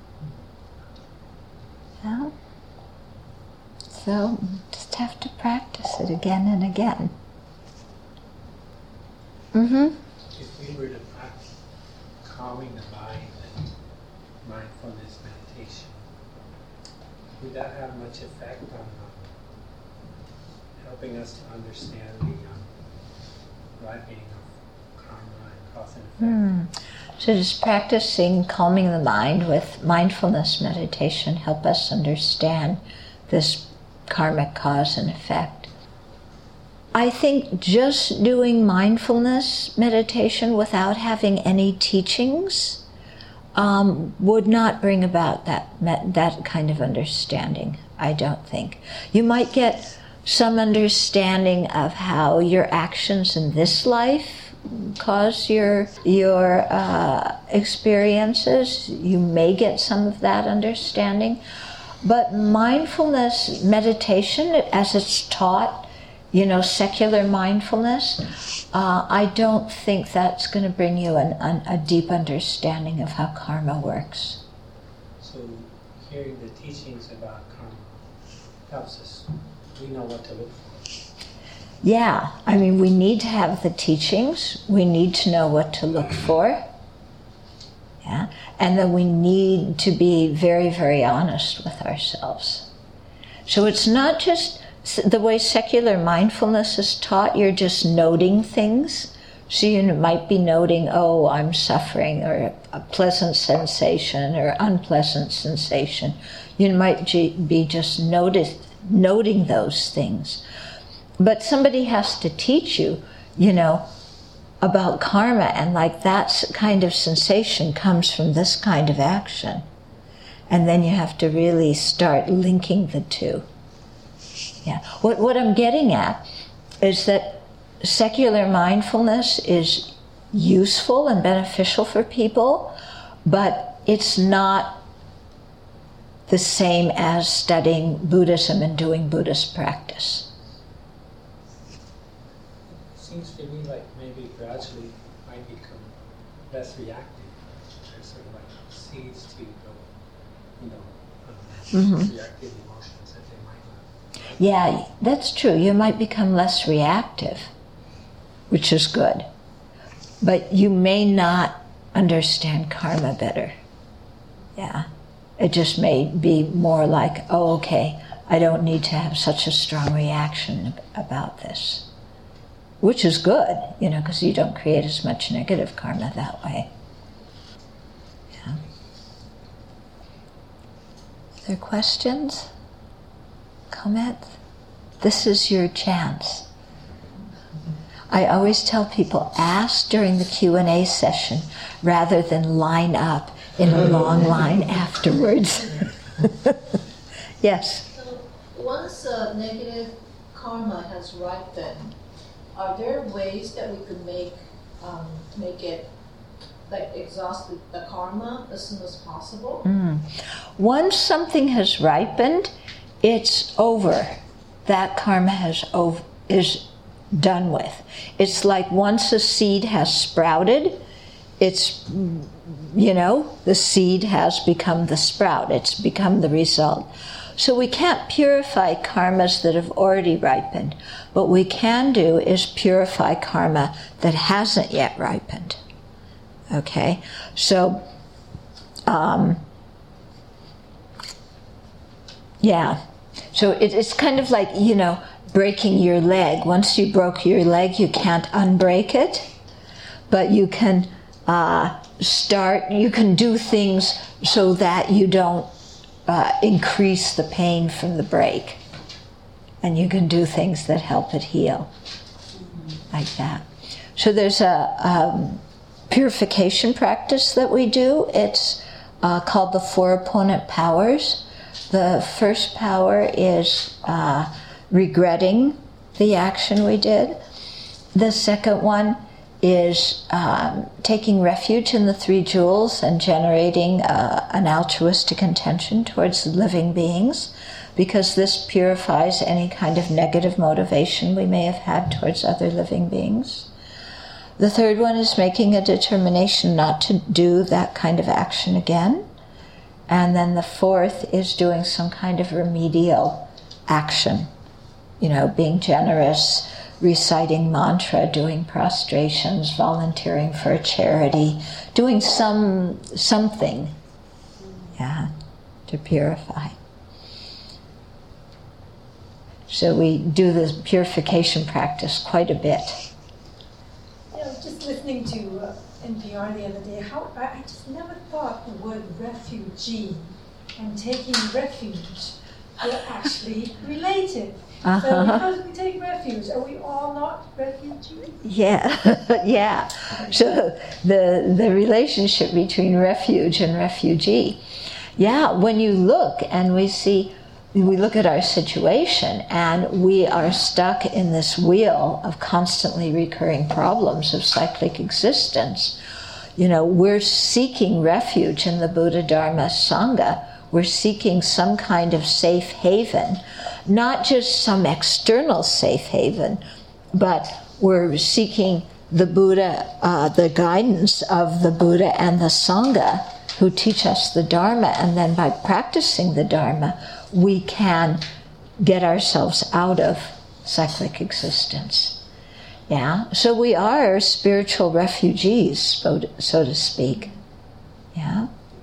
Yeah. So just have to practice it again and again. If we were to practice calming the mind and mindfulness meditation, would that have much effect on helping us to understand the ripening of karma and cause and effect? So does practicing calming the mind with mindfulness meditation help us understand this karmic cause and effect? I think just doing mindfulness meditation without having any teachings would not bring about that kind of understanding, I don't think. You might get some understanding of how your actions in this life cause your experiences. You may get some of that understanding. But mindfulness meditation, as it's taught, secular mindfulness, I don't think that's going to bring you a deep understanding of how karma works. So hearing the teachings about karma helps us. We know what to look for. Yeah, we need to have the teachings. We need to know what to look for. Yeah, and then we need to be very, very honest with ourselves. So it's not just the way secular mindfulness is taught, you're just noting things. So you might be noting, oh, I'm suffering, or a pleasant sensation or unpleasant sensation. You might be just noting those things. But somebody has to teach you, about karma, and that kind of sensation comes from this kind of action. And then you have to really start linking the two. Yeah. What I'm getting at is that secular mindfulness is useful and beneficial for people, but it's not the same as studying Buddhism and doing Buddhist practice. Seems to me like maybe gradually might become less reactive. There's sort of like seeds to reactive emotions that they might not. Yeah, that's true. You might become less reactive, which is good. But you may not understand karma better. Yeah. It just may be more like, oh, okay, I don't need to have such a strong reaction about this. Which is good, because you don't create as much negative karma that way. Yeah. Other questions? Comments? This is your chance. I always tell people, ask during the Q&A session rather than line up in a long line afterwards. Yes? So once negative karma has ripened, are there ways that we could make it exhaust the karma as soon as possible? Once something has ripened, it's over. That karma is done with. It's like once a seed has sprouted, it's, the seed has become the sprout. It's become the result. So we can't purify karmas that have already ripened. What we can do is purify karma that hasn't yet ripened. Okay? So, yeah. So it's kind of like, breaking your leg. Once you broke your leg, you can't unbreak it. But you can you can do things so that you don't increase the pain from the break. And you can do things that help it heal, like that. So there's a purification practice that we do. It's called the 4 opponent powers. The first power is regretting the action we did. The second one is taking refuge in the 3 jewels and generating an altruistic intention towards living beings, because this purifies any kind of negative motivation we may have had towards other living beings. The third one is making a determination not to do that kind of action again. And then the fourth is doing some kind of remedial action. Being generous, reciting mantra, doing prostrations, volunteering for a charity, doing something, to purify. So we do this purification practice quite a bit. Just listening to NPR the other day, I just never thought the word refugee and taking refuge were actually related. So because we take refuge, are we all not refugees? Yeah. So the relationship between refuge and refugee. Yeah, when you look and we look at our situation and we are stuck in this wheel of constantly recurring problems of cyclic existence. We're seeking refuge in the Buddha, Dharma, Sangha. We're seeking some kind of safe haven, not just some external safe haven, but we're seeking the Buddha, the guidance of the Buddha and the Sangha who teach us the Dharma, and then by practicing the Dharma, we can get ourselves out of cyclic existence. Yeah, so we are spiritual refugees, so to speak. Yeah.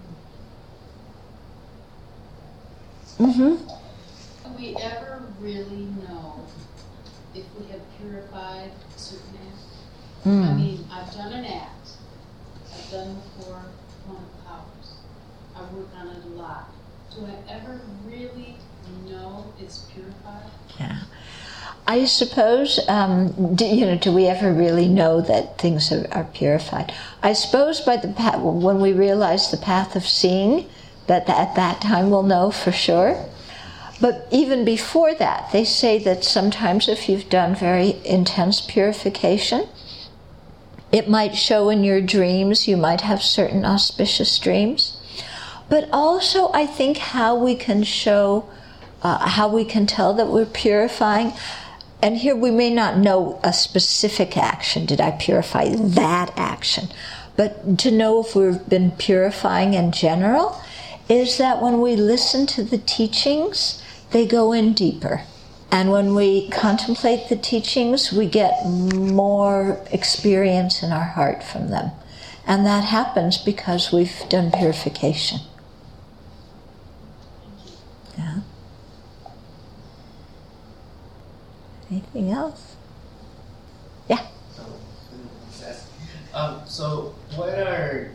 Do we ever really know if we have purified a certain act? I mean, I've done an act. I've done the 4 opponent powers. I work on it a lot. Do I ever really know it's purified? Yeah. I suppose, do we ever really know that things are purified? I suppose by when we realize the path of seeing, that at that time we'll know for sure. But even before that, they say that sometimes if you've done very intense purification, it might show in your dreams. You might have certain auspicious dreams. But also, I think how we can tell that we're purifying. And here we may not know a specific action. Did I purify that action? But to know if we've been purifying in general is that when we listen to the teachings, they go in deeper. And when we contemplate the teachings, we get more experience in our heart from them. And that happens because we've done purification. Yeah. Anything else? Yeah. So what are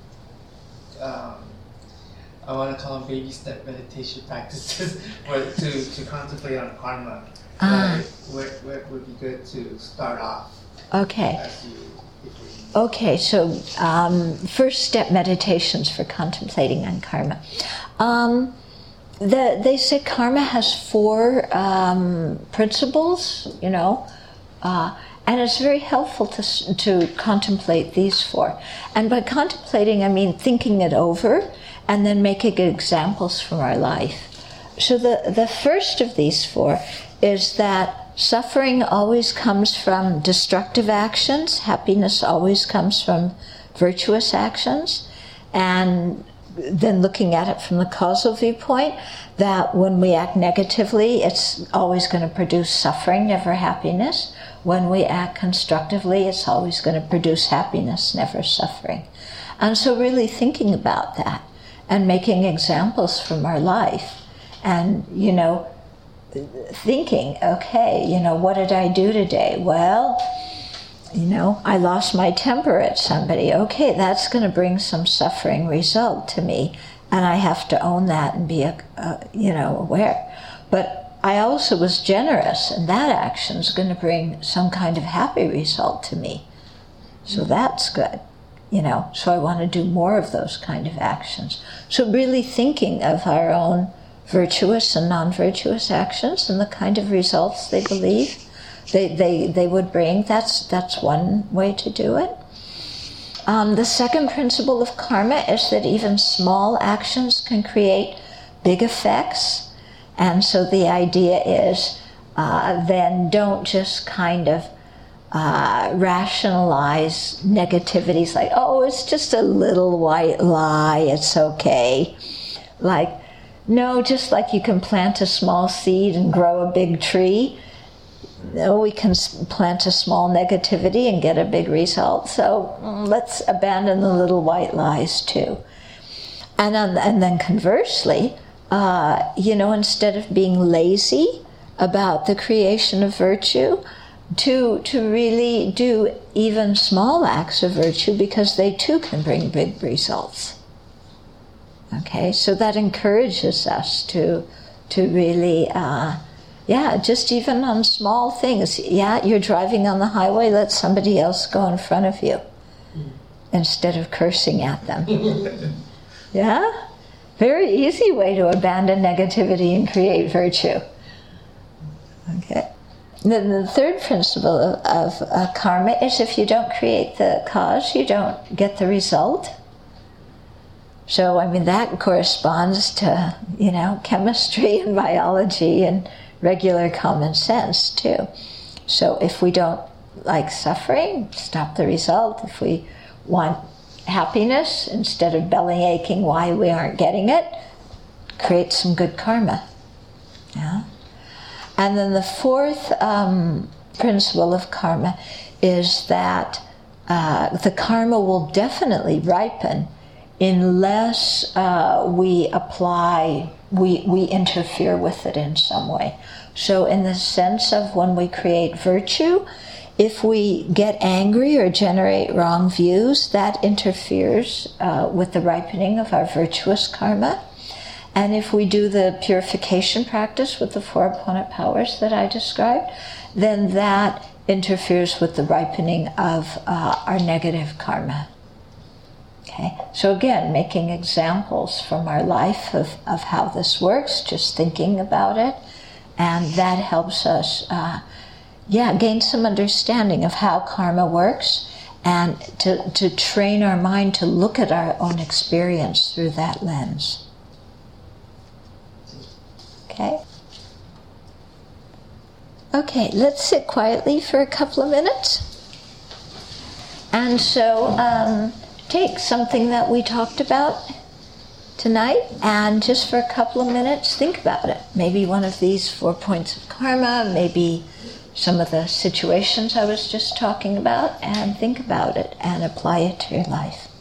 I want to call them baby step meditation practices to contemplate on karma? What would be good to start off? Okay. Okay, so first step meditations for contemplating on karma. They say karma has 4 principles, and it's very helpful to contemplate these 4. And by contemplating, I mean thinking it over and then making examples from our life. So the first of these 4 is that suffering always comes from destructive actions, happiness always comes from virtuous actions, and then looking at it from the causal viewpoint, that when we act negatively, it's always going to produce suffering, never happiness. When we act constructively, it's always going to produce happiness, never suffering. And so really thinking about that and making examples from our life and, thinking, okay, what did I do today? Well, I lost my temper at somebody. Okay, that's going to bring some suffering result to me. And I have to own that and be, aware. But I also was generous, and that action is going to bring some kind of happy result to me. So that's good, So I want to do more of those kind of actions. So really thinking of our own virtuous and non-virtuous actions and the kind of results they believe they would bring. That's one way to do it. The second principle of karma is that even small actions can create big effects. And so the idea is then don't just kind of rationalize negativities like, oh, it's just a little white lie, it's okay. Like, no, just like you can plant a small seed and grow a big tree, no, we can plant a small negativity and get a big result. So let's abandon the little white lies too. And then conversely, instead of being lazy about the creation of virtue, to really do even small acts of virtue, because they too can bring big results. Okay, so that encourages us to really, just even on small things. Yeah, you're driving on the highway, let somebody else go in front of you instead of cursing at them. Yeah? Very easy way to abandon negativity and create virtue. Okay. Then the third principle of karma is if you don't create the cause, you don't get the result. So, that corresponds to, chemistry and biology and regular common sense too. So if we don't like suffering, stop the result. If we want happiness, instead of belly aching why we aren't getting it, create some good karma. Yeah. And then the fourth principle of karma is that the karma will definitely ripen unless we interfere with it in some way. So in the sense of when we create virtue, if we get angry or generate wrong views, that interferes with the ripening of our virtuous karma. And if we do the purification practice with the 4 opponent powers that I described, then that interferes with the ripening of our negative karma. Okay, so again, making examples from our life of how this works, just thinking about it, and that helps us gain some understanding of how karma works, and to train our mind to look at our own experience through that lens. Okay, let's sit quietly for a couple of minutes. And so take something that we talked about tonight, and just for a couple of minutes think about it. Maybe one of these 4 points of karma, maybe some of the situations I was just talking about, and think about it and apply it to your life.